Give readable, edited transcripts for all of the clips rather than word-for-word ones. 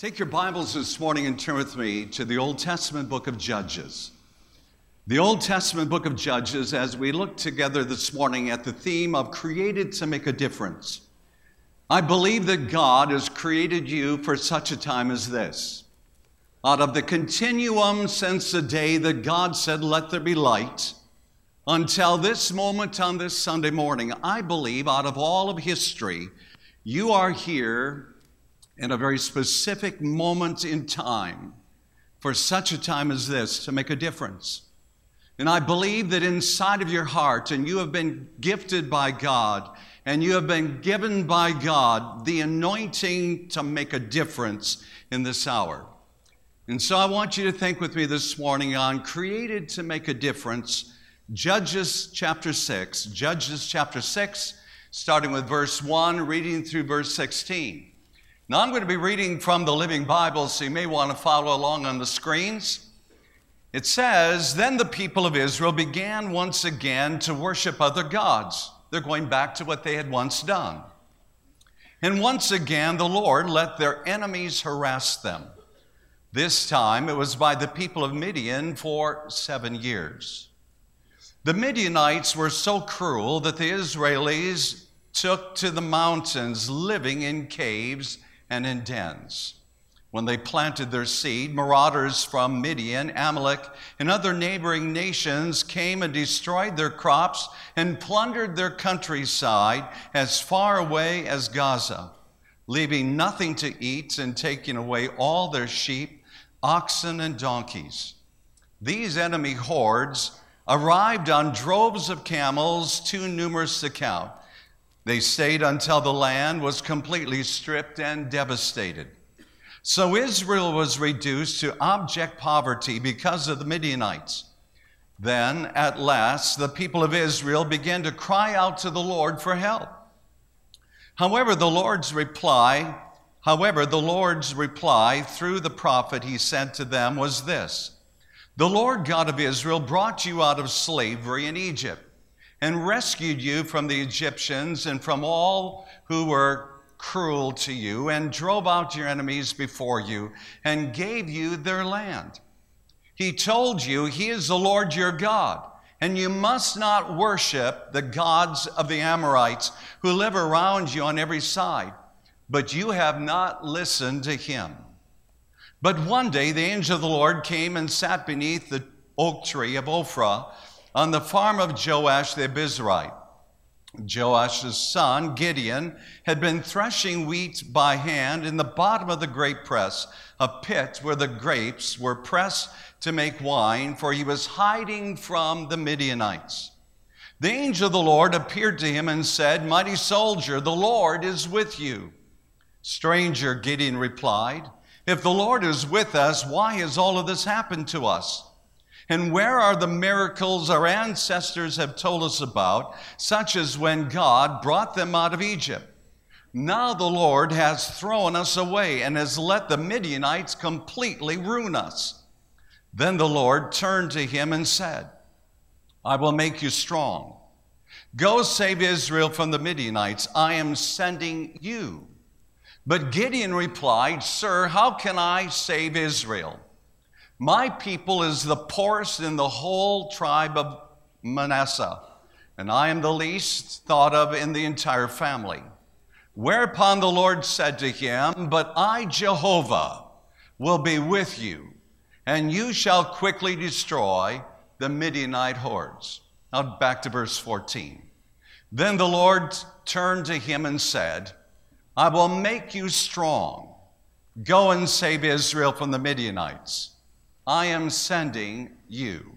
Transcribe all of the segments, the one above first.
Take your Bibles this morning and turn with me to the Old Testament book of Judges. The Old Testament book of Judges, as we look together this morning at the theme of created to make a difference. I believe that God has created you for such a time as this. Out of the continuum since the day that God said, "Let there be light," until this moment on this Sunday morning, I believe out of all of history, you are here in a very specific moment in time for such a time as this to make a difference. And I believe that inside of your heart, and you have been gifted by God, and you have been given by God the anointing to make a difference in this hour. And so I want you to think with me this morning on created to make a difference, Judges chapter 6. Judges chapter 6, starting with verse 1, reading through verse 16. Now, I'm going to be reading from the Living Bible, so you may want to follow along on the screens. It says, "Then the people of Israel began once again to worship other gods." They're going back to what they had once done. "And once again, the Lord let their enemies harass them. This time, it was by the people of Midian for 7 years. The Midianites were so cruel that the Israelis took to the mountains, living in caves and in dens. When they planted their seed, marauders from Midian, Amalek, and other neighboring nations came and destroyed their crops and plundered their countryside as far away as Gaza, leaving nothing to eat and taking away all their sheep, oxen, and donkeys. These enemy hordes arrived on droves of camels too numerous to count. They stayed until the land was completely stripped and devastated. So Israel was reduced to abject poverty because of the Midianites. Then, at last, the people of Israel began to cry out to the Lord for help. However, the Lord's reply through the prophet he sent to them was this: "The Lord God of Israel brought you out of slavery in Egypt and rescued you from the Egyptians and from all who were cruel to you, and drove out your enemies before you and gave you their land. He told you he is the Lord your God, and you must not worship the gods of the Amorites who live around you on every side, but you have not listened to him. But one day the angel of the Lord came and sat beneath the oak tree of Ophrah on the farm of Joash the Abiezrite. Joash's son, Gideon, had been threshing wheat by hand in the bottom of the grape press, a pit where the grapes were pressed to make wine, for he was hiding from the Midianites. The angel of the Lord appeared to him and said, 'Mighty soldier, the Lord is with you.' 'Stranger,' Gideon replied, 'if the Lord is with us, why has all of this happened to us? And where are the miracles our ancestors have told us about, such as when God brought them out of Egypt? Now the Lord has thrown us away and has let the Midianites completely ruin us.' Then the Lord turned to him and said, 'I will make you strong. Go save Israel from the Midianites. I am sending you.' But Gideon replied, 'Sir, how can I save Israel? My people is the poorest in the whole tribe of Manasseh, and I am the least thought of in the entire family.' Whereupon the Lord said to him, 'But I, Jehovah, will be with you, and you shall quickly destroy the Midianite hordes.'" Now back to verse 14. "Then the Lord turned to him and said, 'I will make you strong. Go and save Israel from the Midianites. I am sending you.'"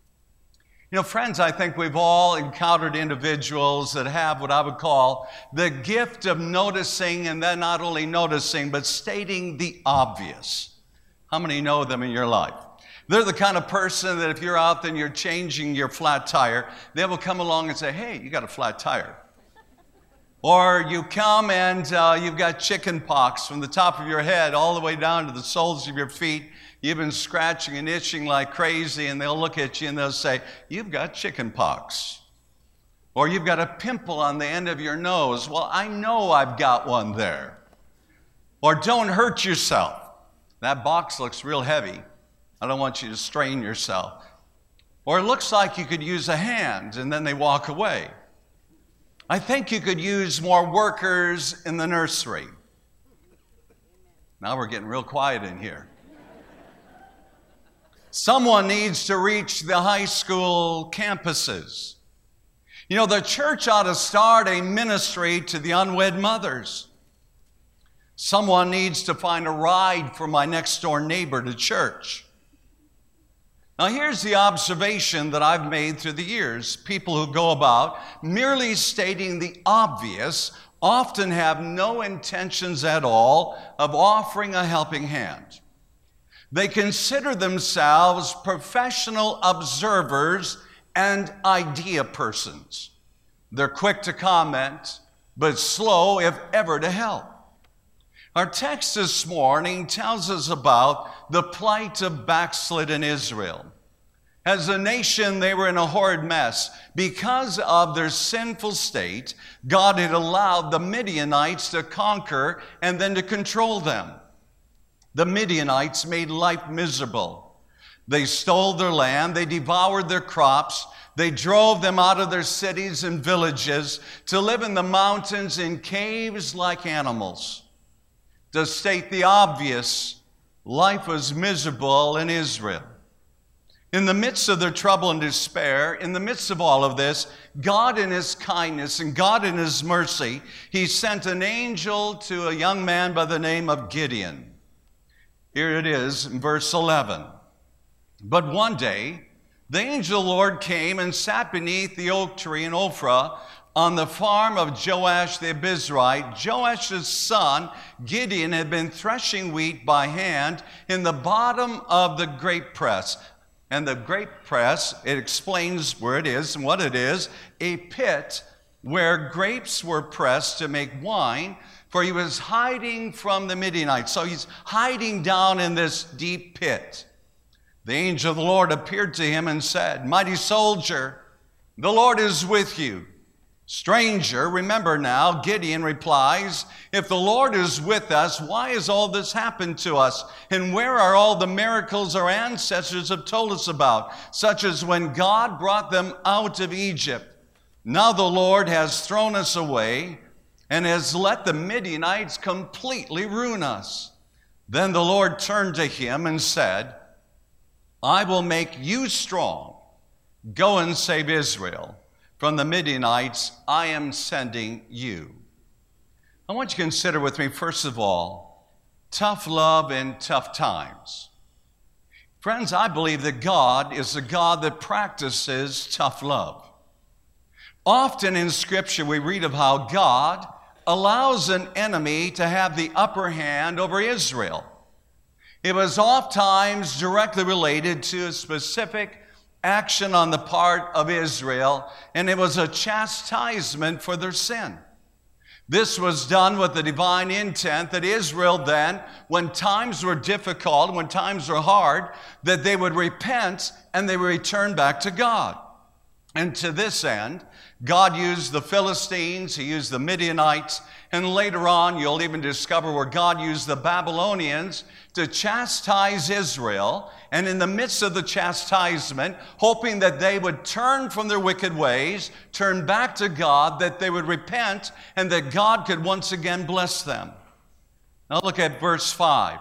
You know, friends, I think we've all encountered individuals that have what I would call the gift of noticing, and then not only noticing, but stating the obvious. How many know them in your life? They're the kind of person that if you're out there and you're changing your flat tire, they will come along and say, "Hey, you got a flat tire." Or you come and you've got chicken pox from the top of your head all the way down to the soles of your feet. You've been scratching and itching like crazy, and they'll look at you and they'll say, "You've got chicken pox." Or you've got a pimple on the end of your nose. "Well, I know I've got one there." Or "Don't hurt yourself." That box looks real heavy. I don't want you to strain yourself. Or it looks like you could use a hand, and then they walk away. I think you could use more workers in the nursery. Now we're getting real quiet in here. Someone needs to reach the high school campuses. You know, the church ought to start a ministry to the unwed mothers. Someone needs to find a ride for my next door neighbor to church. Now, here's the observation that I've made through the years. People who go about merely stating the obvious often have no intentions at all of offering a helping hand. They consider themselves professional observers and idea persons. They're quick to comment, but slow, if ever, to help. Our text this morning tells us about the plight of backslidden Israel. As a nation, they were in a horrid mess. Because of their sinful state, God had allowed the Midianites to conquer and then to control them. The Midianites made life miserable. They stole their land, they devoured their crops, they drove them out of their cities and villages to live in the mountains in caves like animals. To state the obvious, life was miserable in Israel. In the midst of their trouble and despair, in the midst of all of this, God in His kindness and God in His mercy, He sent an angel to a young man by the name of Gideon. Here it is in verse 11. But one day, the angel of the Lord came and sat beneath the oak tree in Ophrah on the farm of Joash the Abiezrite. Joash's son, Gideon, had been threshing wheat by hand in the bottom of the grape press. And the grape press, it explains where it is and what it is, a pit where grapes were pressed to make wine, for he was hiding from the Midianites. So he's hiding down in this deep pit. The angel of the Lord appeared to him and said, "Mighty soldier, the Lord is with you." "Stranger," remember now, Gideon replies, "if the Lord is with us, why has all this happened to us? And where are all the miracles our ancestors have told us about, such as when God brought them out of Egypt? Now the Lord has thrown us away and has let the Midianites completely ruin us." Then the Lord turned to him and said, "I will make you strong. Go and save Israel. From the Midianites, I am sending you." I want you to consider with me, first of all, tough love in tough times. Friends, I believe that God is a God that practices tough love. Often in Scripture, we read of how God allows an enemy to have the upper hand over Israel. It was oftentimes directly related to a specific action on the part of Israel, and it was a chastisement for their sin. This was done with the divine intent that Israel then, when times were difficult, when times were hard, that they would repent and they would return back to God. And to this end, God used the Philistines, He used the Midianites, and later on you'll even discover where God used the Babylonians to chastise Israel. And in the midst of the chastisement, hoping that they would turn from their wicked ways, turn back to God, that they would repent, and that God could once again bless them. Now look at verse 5.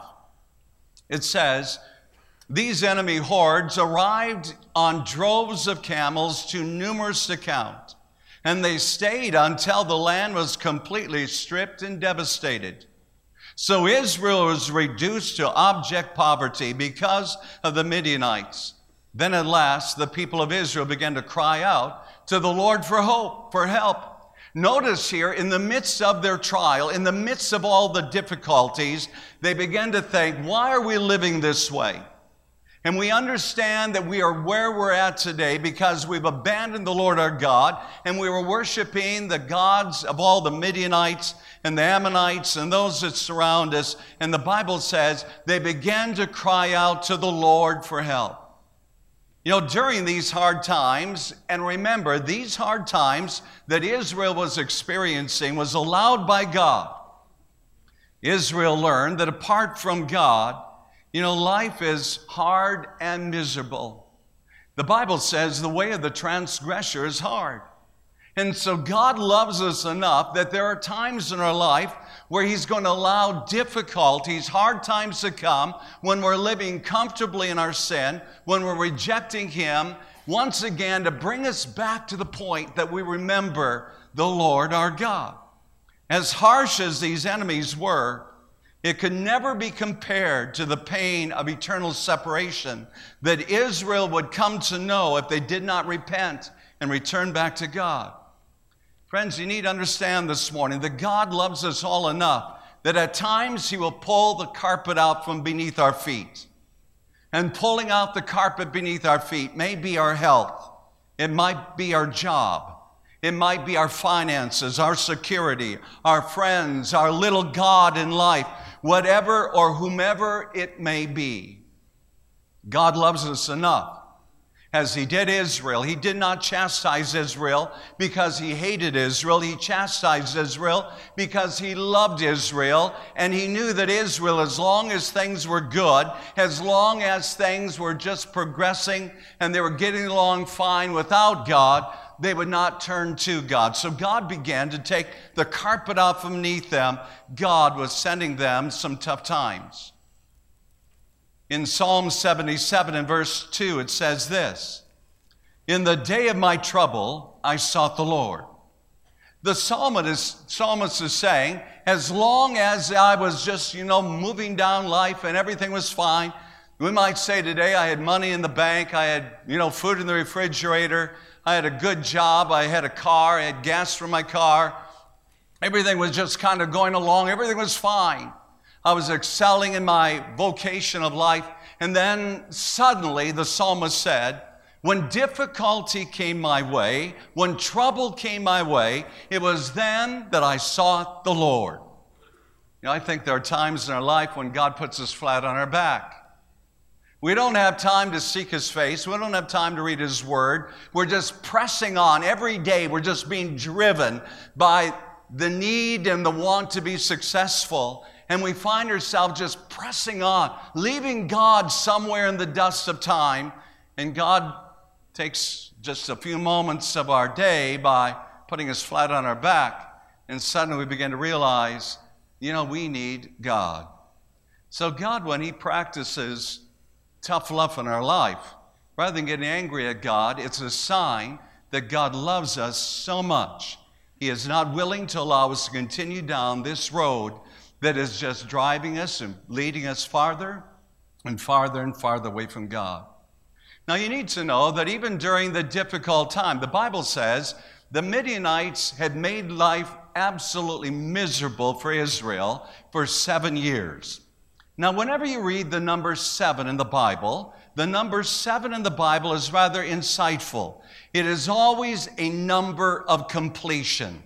It says, "These enemy hordes arrived on droves of camels too numerous to count, and they stayed until the land was completely stripped and devastated. So Israel was reduced to abject poverty because of the Midianites. Then at last the people of Israel began to cry out to the Lord for hope, for help." Notice here, in the midst of their trial, in the midst of all the difficulties, they began to think, why are we living this way? And we understand that we are where we're at today because we've abandoned the Lord our God, and we were worshiping the gods of all the Midianites and the Ammonites and those that surround us. And the Bible says they began to cry out to the Lord for help. You know, during these hard times, and remember, these hard times that Israel was experiencing was allowed by God. Israel learned that apart from God, You know, life is hard and miserable. The Bible says the way of the transgressor is hard. And so God loves us enough that there are times in our life where He's going to allow difficulties, hard times to come when we're living comfortably in our sin, when we're rejecting Him, once again to bring us back to the point that we remember the Lord our God. As harsh as these enemies were, it could never be compared to the pain of eternal separation that Israel would come to know if they did not repent and return back to God. Friends, you need to understand this morning that God loves us all enough that at times He will pull the carpet out from beneath our feet. And pulling out the carpet beneath our feet may be our health. It might be our job. It might be our finances, our security, our friends, our little God in life, whatever or whomever it may be. God loves us enough. As He did Israel, He did not chastise Israel because He hated Israel. He chastised Israel because He loved Israel, and He knew that Israel, as long as things were good, as long as things were just progressing and they were getting along fine without God, they would not turn to God. So God began to take the carpet out from beneath them. God was sending them some tough times. In Psalm 77 and verse 2, it says this, "In the day of my trouble, I sought the Lord." The psalmist is saying, as long as I was just, moving down life and everything was fine, we might say today I had money in the bank, I had, food in the refrigerator, I had a good job, I had a car, I had gas for my car. Everything was just kind of going along. Everything was fine. I was excelling in my vocation of life. And then suddenly the psalmist said, when difficulty came my way, when trouble came my way, it was then that I sought the Lord. I think there are times in our life when God puts us flat on our back. We don't have time to seek His face. We don't have time to read His Word. We're just pressing on every day. We're just being driven by the need and the want to be successful. And we find ourselves just pressing on, leaving God somewhere in the dust of time. And God takes just a few moments of our day by putting us flat on our back. And suddenly we begin to realize, we need God. So God, when He practices tough love in our life, rather than getting angry at God, it's a sign that God loves us so much. He is not willing to allow us to continue down this road that is just driving us and leading us farther and farther and farther away from God. Now you need to know that even during the difficult time, the Bible says the Midianites had made life absolutely miserable for Israel for 7 years. Now, whenever you read the number 7 in the Bible, the number 7 in the Bible is rather insightful. It is always a number of completion.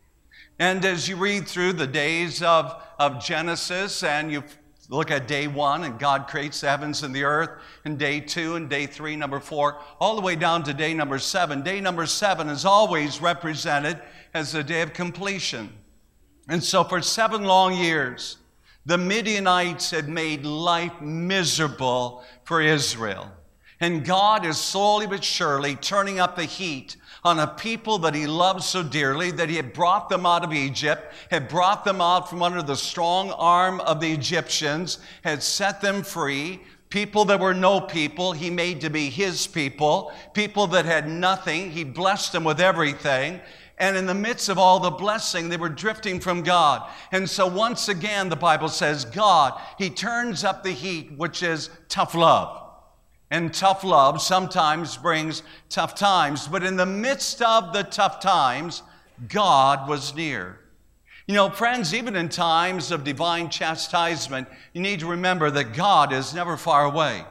And as you read through the days of Genesis and you look at day 1 and God creates the heavens and the earth, and day 2 and day 3, number 4, all the way down to day number 7. Day number 7 is always represented as the day of completion. And so for 7 long years, the Midianites had made life miserable for Israel. And God is slowly but surely turning up the heat on a people that He loves so dearly, that He had brought them out of Egypt, had brought them out from under the strong arm of the Egyptians, had set them free. People that were no people, He made to be His people. People that had nothing, He blessed them with everything. And in the midst of all the blessing, they were drifting from God. And so once again, the Bible says, God, He turns up the heat, which is tough love. And tough love sometimes brings tough times. But in the midst of the tough times, God was near. Friends, even in times of divine chastisement, you need to remember that God is never far away.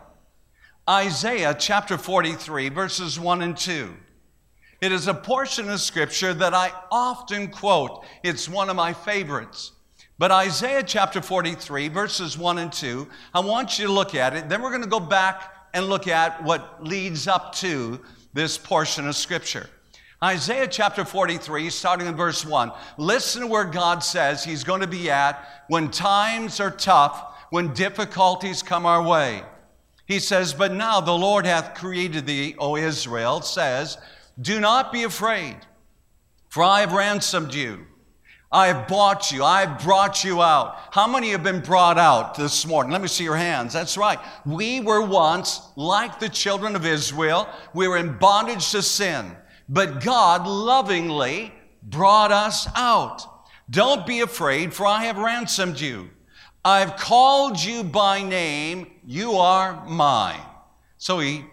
Isaiah chapter 43, verses 1 and 2. It is a portion of Scripture that I often quote. It's one of my favorites. But Isaiah chapter 43, verses 1 and 2, I want you to look at it. Then we're going to go back and look at what leads up to this portion of Scripture. Isaiah chapter 43, starting in verse 1. Listen to where God says He's going to be at when times are tough, when difficulties come our way. He says, but now the Lord hath created thee, O Israel, says, do not be afraid, for I have ransomed you. I have bought you. I have brought you out. How many have been brought out this morning? Let me see your hands. That's right. We were once like the children of Israel. We were in bondage to sin. But God lovingly brought us out. Don't be afraid, for I have ransomed you. I've called you by name. You are mine. So he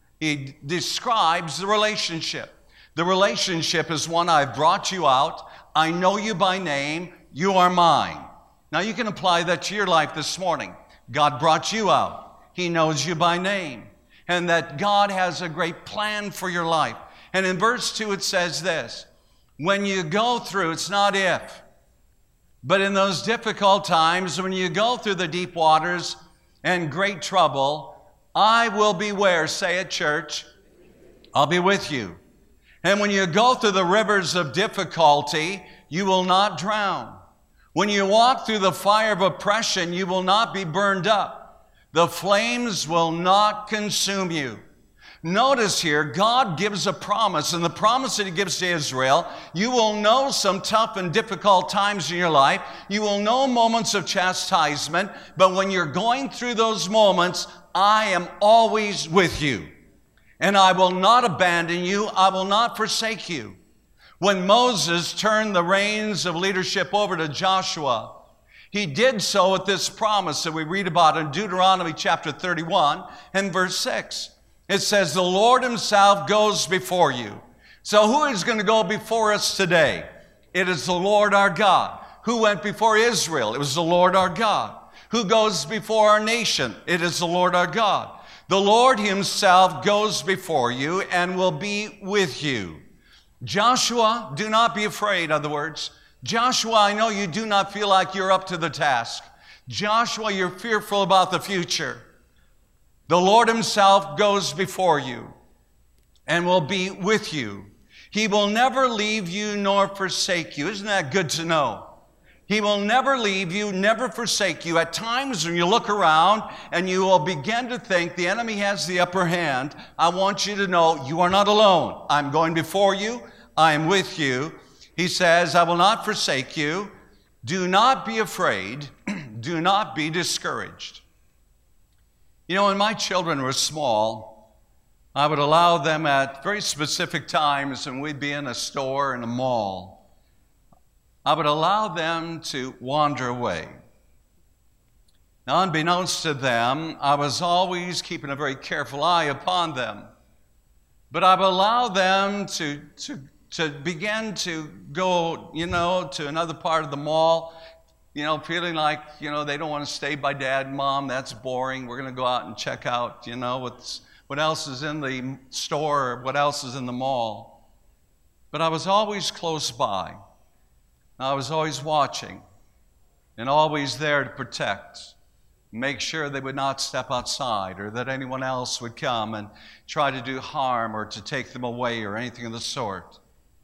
describes the relationship. The relationship is one, I've brought you out. I know you by name. You are mine. Now you can apply that to your life this morning. God brought you out. He knows you by name. And that God has a great plan for your life. And in verse 2 it says this, when you go through, it's not if, but in those difficult times, when you go through the deep waters and great trouble, I will be where? Say it, church. I'll be with you. And when you go through the rivers of difficulty, you will not drown. When you walk through the fire of oppression, you will not be burned up. The flames will not consume you. Notice here, God gives a promise, and the promise that He gives to Israel, you will know some tough and difficult times in your life. You will know moments of chastisement, but when you're going through those moments, I am always with you. And I will not abandon you. I will not forsake you. When Moses turned the reins of leadership over to Joshua, he did so with this promise that we read about in Deuteronomy chapter 31 and verse 6. It says, the Lord Himself goes before you. So who is going to go before us today? It is the Lord our God. Who went before Israel? It was the Lord our God. Who goes before our nation? It is the Lord our God. The Lord Himself goes before you and will be with you. Joshua, do not be afraid, in other words. Joshua, I know you do not feel like you're up to the task. Joshua, you're fearful about the future. The Lord Himself goes before you and will be with you. He will never leave you nor forsake you. Isn't that good to know? He will never leave you, never forsake you. At times when you look around and you will begin to think the enemy has the upper hand, I want you to know you are not alone. I'm going before you. I am with you. He says, I will not forsake you. Do not be afraid. Do not be discouraged. You know, when my children were small, I would allow them at very specific times, and we'd be in a store, in a mall, I would allow them to wander away. Now, unbeknownst to them, I was always keeping a very careful eye upon them. But I would allow them to begin to go, to another part of the mall, feeling like, they don't want to stay by dad and mom. That's boring. We're going to go out and check out, what else is in the store, what else is in the mall. But I was always close by. I was always watching and always there to protect, make sure they would not step outside or that anyone else would come and try to do harm or to take them away or anything of the sort.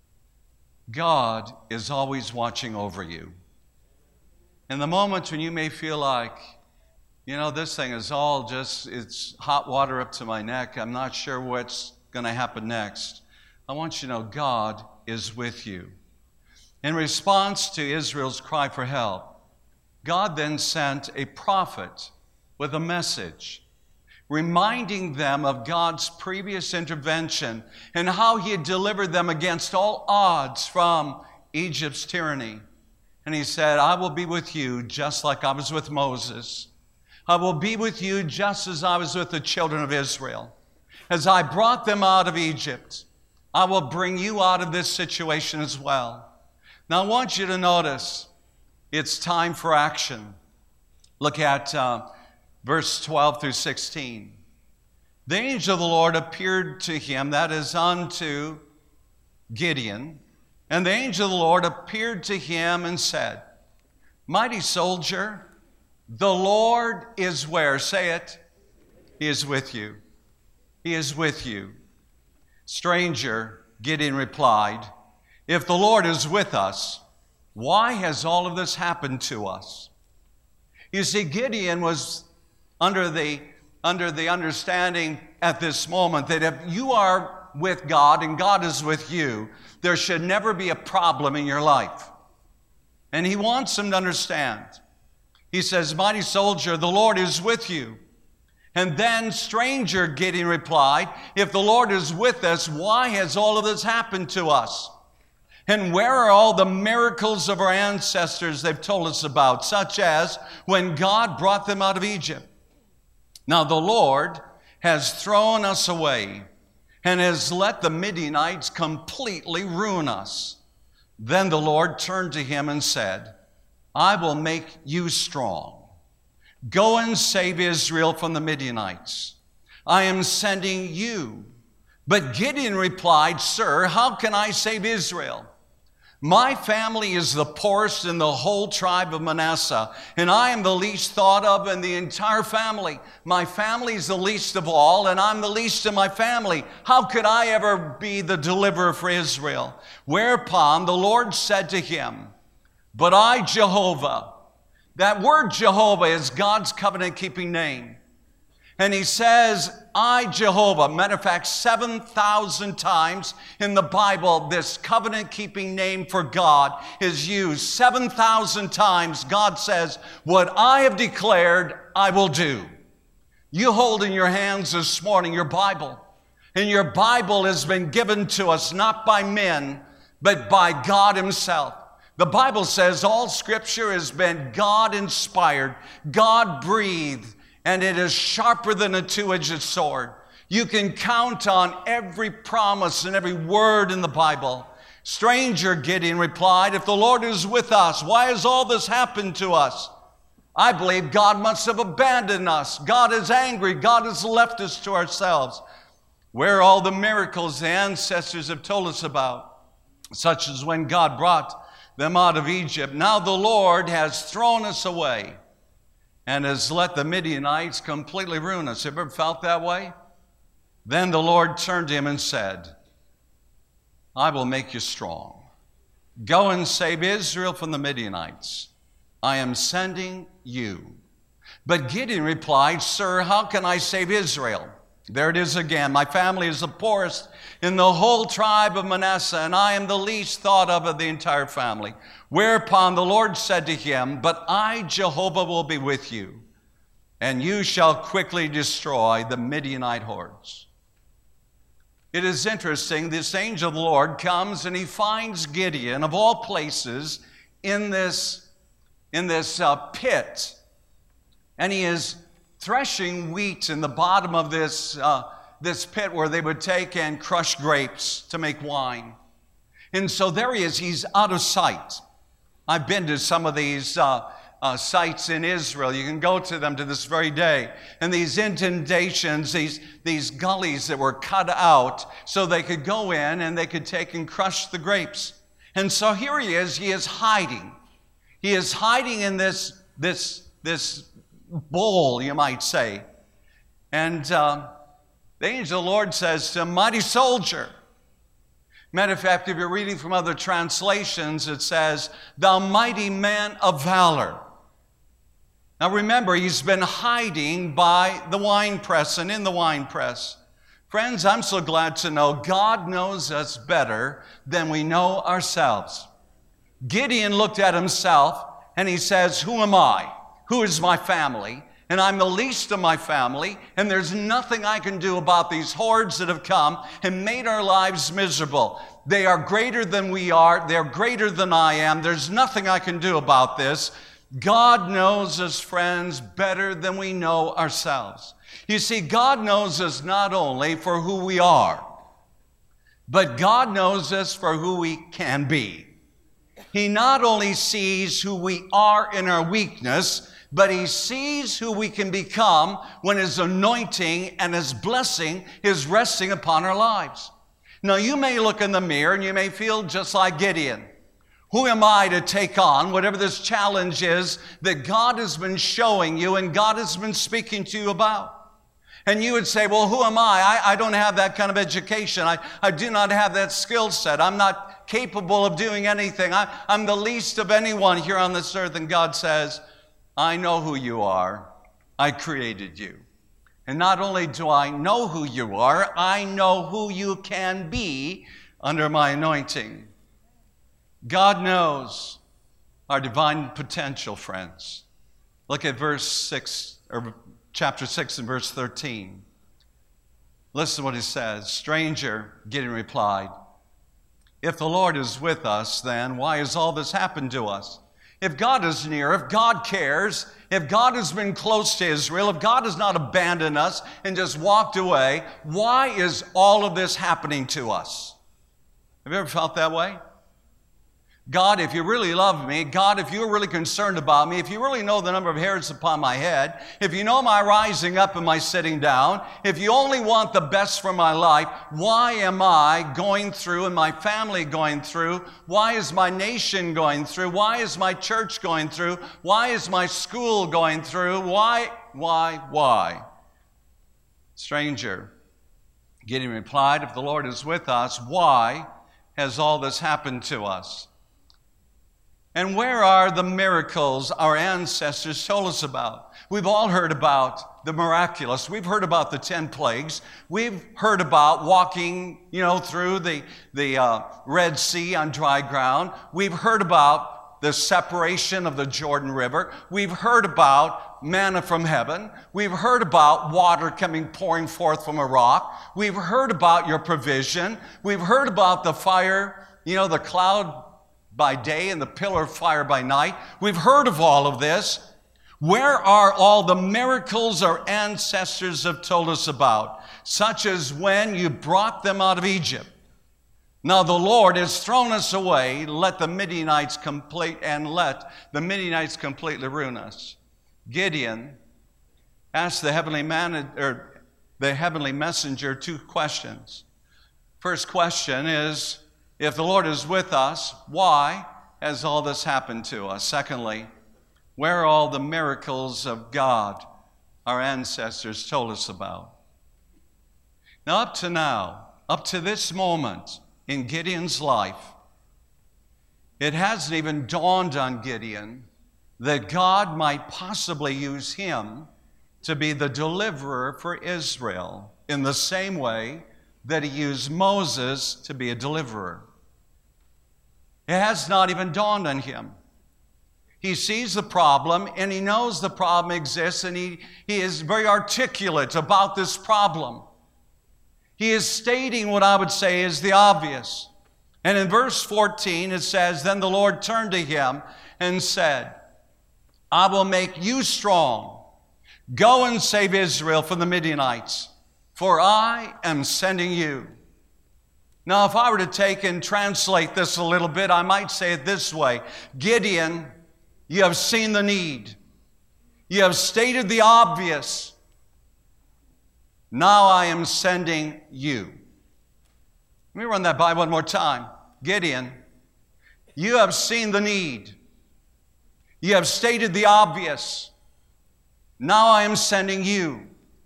God is always watching over you. In the moments when you may feel like, this thing is all it's hot water up to my neck, I'm not sure what's going to happen next, I want you to know God is with you. In response to Israel's cry for help, God then sent a prophet with a message, reminding them of God's previous intervention and how He had delivered them against all odds from Egypt's tyranny. And He said, I will be with you just like I was with Moses. I will be with you just as I was with the children of Israel. As I brought them out of Egypt, I will bring you out of this situation as well. Now, I want you to notice it's time for action. Look at verse 12 through 16. The angel of the Lord appeared to him, that is unto Gideon, and the angel of the Lord appeared to him and said, Mighty soldier, the Lord is where? Say it. He is with you. He is with you. Stranger, Gideon replied, if the Lord is with us, why has all of this happened to us? You see, Gideon was under the understanding at this moment that if you are with God and God is with you, there should never be a problem in your life. And he wants them to understand. He says, "Mighty soldier, the Lord is with you." And then stranger Gideon replied, "If the Lord is with us, why has all of this happened to us? And where are all the miracles of our ancestors they've told us about, such as when God brought them out of Egypt? Now the Lord has thrown us away and has let the Midianites completely ruin us." Then the Lord turned to him and said, "I will make you strong. Go and save Israel from the Midianites. I am sending you." But Gideon replied, "Sir, how can I save Israel? My family is the poorest in the whole tribe of Manasseh, and I am the least thought of in the entire family. My family is the least of all, and I'm the least in my family. How could I ever be the deliverer for Israel?" Whereupon the Lord said to him, "But I, Jehovah," that word Jehovah is God's covenant-keeping name. And he says, "I, Jehovah." Matter of fact, 7,000 times in the Bible, this covenant-keeping name for God is used. 7,000 times God says, "What I have declared, I will do." You hold in your hands this morning your Bible. And your Bible has been given to us not by men, but by God himself. The Bible says all Scripture has been God-inspired, God-breathed, and it is sharper than a two-edged sword. You can count on every promise and every word in the Bible. Stranger Gideon replied, "If the Lord is with us, why has all this happened to us? I believe God must have abandoned us. God is angry. God has left us to ourselves. Where are all the miracles the ancestors have told us about, such as when God brought them out of Egypt? Now the Lord has thrown us away and has let the Midianites completely ruin us." Have you ever felt that way? Then the Lord turned to him and said, "I will make you strong. Go and save Israel from the Midianites. I am sending you." But Gideon replied, "Sir, how can I save Israel?" There it is again. "My family is the poorest in the whole tribe of Manasseh, and I am the least thought of the entire family." Whereupon the Lord said to him, "But I, Jehovah, will be with you, and you shall quickly destroy the Midianite hordes." It is interesting, this angel of the Lord comes and he finds Gideon, of all places, in this pit. And he is threshing wheat in the bottom of this pit where they would take and crush grapes to make wine. And so there he is, he's out of sight. I've been to some of these sites in Israel. You can go to them to this very day. And these indentations, these gullies that were cut out so they could go in and they could take and crush the grapes. And so here he is hiding. He is hiding in this bowl, you might say. And the angel of the Lord says to him, "Mighty soldier." Matter of fact, if you're reading from other translations, it says, "Thou mighty man of valor." Now remember, he's been hiding by the winepress and in the winepress. Friends, I'm so glad to know God knows us better than we know ourselves. Gideon looked at himself and he says, "Who am I? Who is my family? And I'm the least of my family, and there's nothing I can do about these hordes that have come and made our lives miserable. They are greater than we are. They're greater than I am. There's nothing I can do about this." God knows us, friends, better than we know ourselves. You see, God knows us not only for who we are, but God knows us for who we can be. He not only sees who we are in our weakness, but he sees who we can become when his anointing and his blessing is resting upon our lives. Now, you may look in the mirror and you may feel just like Gideon. Who am I to take on whatever this challenge is that God has been showing you and God has been speaking to you about? And you would say, "Well, who am I? I don't have that kind of education. I do not have that skill set. I'm not capable of doing anything. I'm the least of anyone here on this earth." And God says, I know who you are. I created you. And not only do I know who you are, I know who you can be under my anointing. God knows our divine potential, friends. Look at verse 6, or chapter 6 and verse 13. Listen to what he says. Stranger, Gideon replied, if the Lord is with us, then why has all this happened to us? If God is near, if God cares, if God has been close to Israel, if God has not abandoned us and just walked away, why is all of this happening to us? Have you ever felt that way? God, if you really love me, God, if you're really concerned about me, if you really know the number of hairs upon my head, if you know my rising up and my sitting down, if you only want the best for my life, why am I going through and my family going through? Why is my nation going through? Why is my church going through? Why is my school going through? Why? Stranger, Gideon replied, if the Lord is with us, why has all this happened to us? And where are the miracles our ancestors told us about? We've all heard about the miraculous. We've heard about the 10 plagues. We've heard about walking, through the Red Sea on dry ground. We've heard about the separation of the Jordan River. We've heard about manna from heaven. We've heard about water pouring forth from a rock. We've heard about your provision. We've heard about the fire, the cloud by day and the pillar of fire by night. We've heard of all of this. Where are all the miracles our ancestors have told us about, such as when you brought them out of Egypt? Now the Lord has thrown us away. Let the Midianites completely ruin us. Gideon asked the heavenly messenger 2 questions. First question is, if the Lord is with us, why has all this happened to us? Secondly, where are all the miracles of God our ancestors told us about? Now, up to this moment in Gideon's life, it hasn't even dawned on Gideon that God might possibly use him to be the deliverer for Israel in the same way that he used Moses to be a deliverer. It has not even dawned on him. He sees the problem and he knows the problem exists, and he is very articulate about this problem. He is stating what I would say is the obvious. And in verse 14 it says, then the Lord turned to him and said, I will make you strong. Go and save Israel from the Midianites, for I am sending you. Now, if I were to take and translate this a little bit, I might say it this way. Gideon, you have seen the need. You have stated the obvious. Now I am sending you. Let me run that by one more time. Gideon, you have seen the need. You have stated the obvious. Now I am sending you.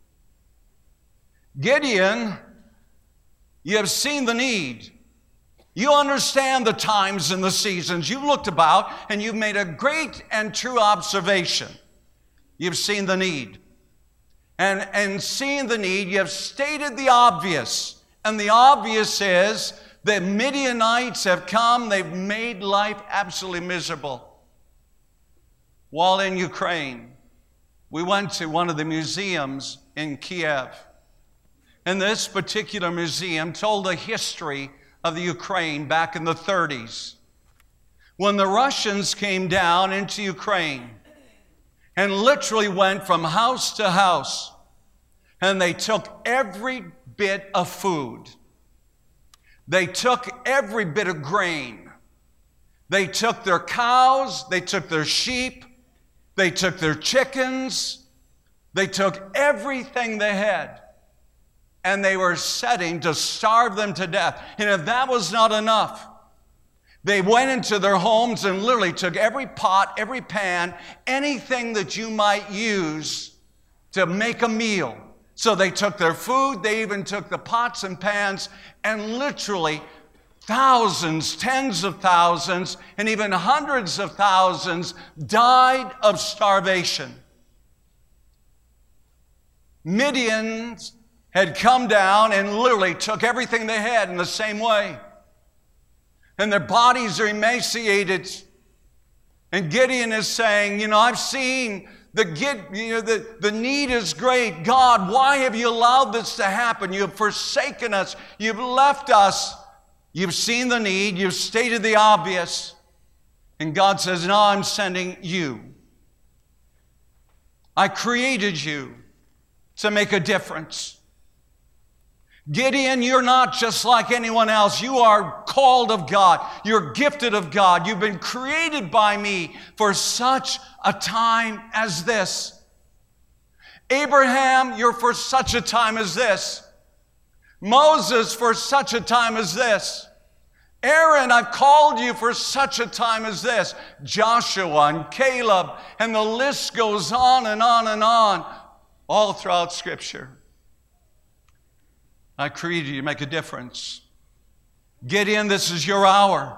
Gideon, you have seen the need. You understand the times and the seasons. You've looked about and you've made a great and true observation. You've seen the need. And seeing the need, you have stated the obvious. And the obvious is that Midianites have come. They've made life absolutely miserable. While in Ukraine, we went to one of the museums in Kiev. And this particular museum told the history of the Ukraine back in the 30s, when the Russians came down into Ukraine and literally went from house to house, and they took every bit of food. They took every bit of grain. They took their cows, they took their sheep, they took their chickens, they took everything they had. And they were setting to starve them to death. And if that was not enough, they went into their homes and literally took every pot, every pan, anything that you might use to make a meal. So they took their food, they even took the pots and pans and literally thousands, tens of thousands, and even hundreds of thousands died of starvation. Midian had come down and literally took everything they had in the same way. And their bodies are emaciated. And Gideon is saying, I've seen the need is great. God, why have you allowed this to happen? You have forsaken us. You've left us. You've seen the need. You've stated the obvious. And God says, no, I'm sending you. I created you to make a difference. Gideon, you're not just like anyone else. You are called of God. You're gifted of God. You've been created by me for such a time as this. Abraham, you're for such a time as this. Moses, for such a time as this. Aaron, I've called you for such a time as this. Joshua and Caleb, and the list goes on and on and on, all throughout Scripture. I created you to make a difference. Gideon, this is your hour.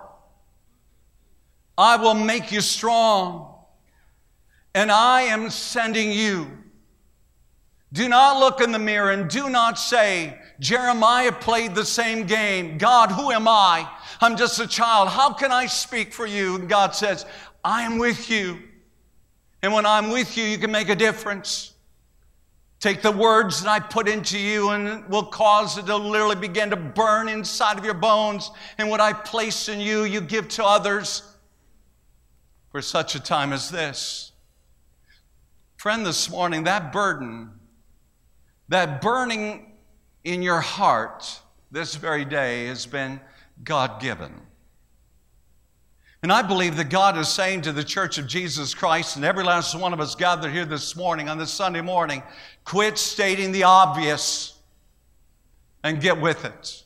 I will make you strong, and I am sending you. Do not look in the mirror and do not say, Jeremiah played the same game. God, who am I? I'm just a child. How can I speak for you? And God says, I am with you. And when I'm with you, you can make a difference. Take the words that I put into you and it will cause it to literally begin to burn inside of your bones. And what I place in you, you give to others for such a time as this. Friend, this morning, that burden, that burning in your heart this very day has been God-given. And I believe that God is saying to the Church of Jesus Christ and every last one of us gathered here this morning, on this Sunday morning, quit stating the obvious and get with it.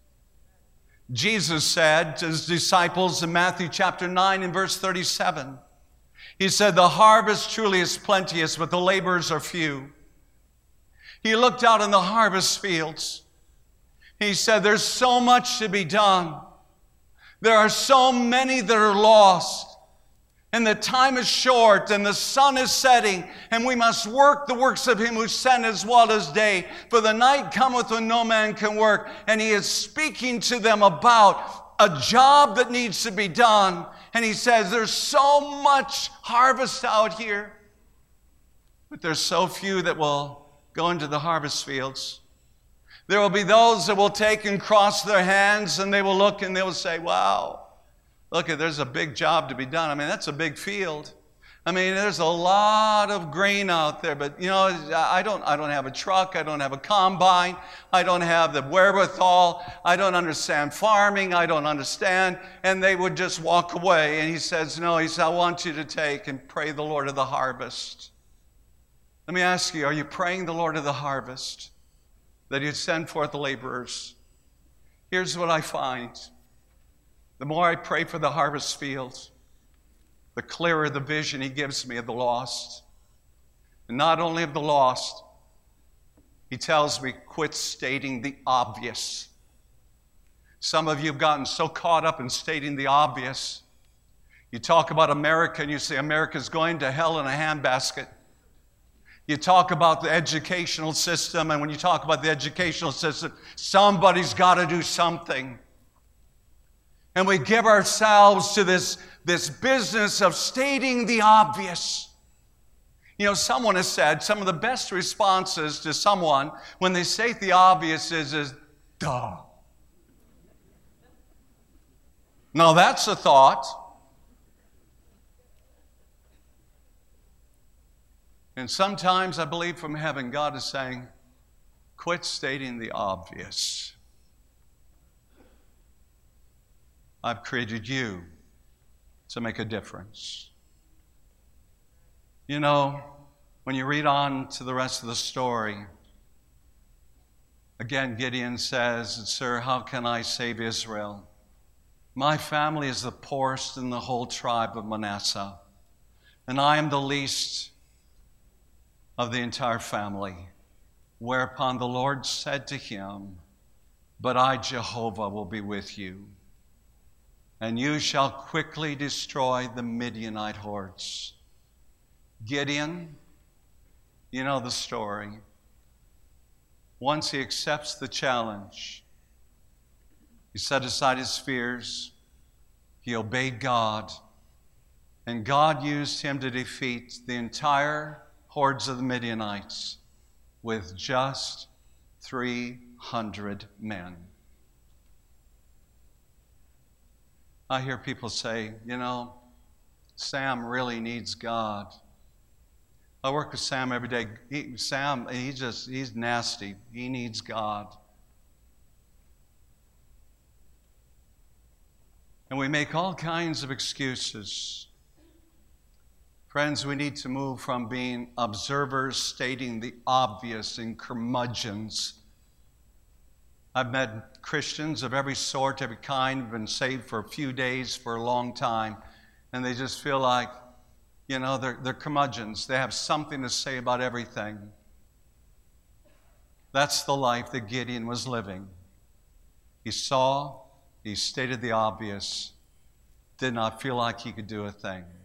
Jesus said to his disciples in Matthew chapter 9 and verse 37, he said, the harvest truly is plenteous, but the laborers are few. He looked out in the harvest fields. He said, there's so much to be done. There are so many that are lost, and the time is short, and the sun is setting, and we must work the works of him who sent as well as day. For the night cometh when no man can work. And he is speaking to them about a job that needs to be done. And he says, there's so much harvest out here, but there's so few that will go into the harvest fields. There will be those that will take and cross their hands, and they will look and they will say, wow, look, there's a big job to be done. I mean, that's a big field. I mean, there's a lot of grain out there, but I don't have a truck. I don't have a combine. I don't have the wherewithal. I don't understand farming. I don't understand. And they would just walk away. And he says, no, he said, I want you to take and pray the Lord of the harvest. Let me ask you, are you praying the Lord of the harvest? That he'd send forth the laborers. Here's what I find. The more I pray for the harvest fields, the clearer the vision he gives me of the lost. And not only of the lost, he tells me, quit stating the obvious. Some of you have gotten so caught up in stating the obvious. You talk about America and you say America's going to hell in a handbasket. You talk about the educational system, and when you talk about the educational system, somebody's got to do something. And we give ourselves to this business of stating the obvious. Someone has said some of the best responses to someone when they state the obvious is duh. Now that's a thought. And sometimes I believe from heaven, God is saying, quit stating the obvious. I've created you to make a difference. When you read on to the rest of the story, again, Gideon says, sir, how can I save Israel? My family is the poorest in the whole tribe of Manasseh, and I am the least of the entire family. Whereupon the Lord said to him, but I, Jehovah, will be with you, and you shall quickly destroy the Midianite hordes. Gideon, you know the story. Once he accepts the challenge, he set aside his fears, he obeyed God, and God used him to defeat the entire hordes of the Midianites with just 300 men. I hear people say, you know, Sam really needs God. I work with Sam every day. He's nasty. He needs God. And we make all kinds of excuses. Friends, we need to move from being observers stating the obvious and curmudgeons. I've met Christians of every sort, every kind, been saved for a few days, for a long time, and they just feel like, you know, they're curmudgeons. They have something to say about everything. That's the life that Gideon was living. He saw, he stated the obvious, did not feel like he could do a thing.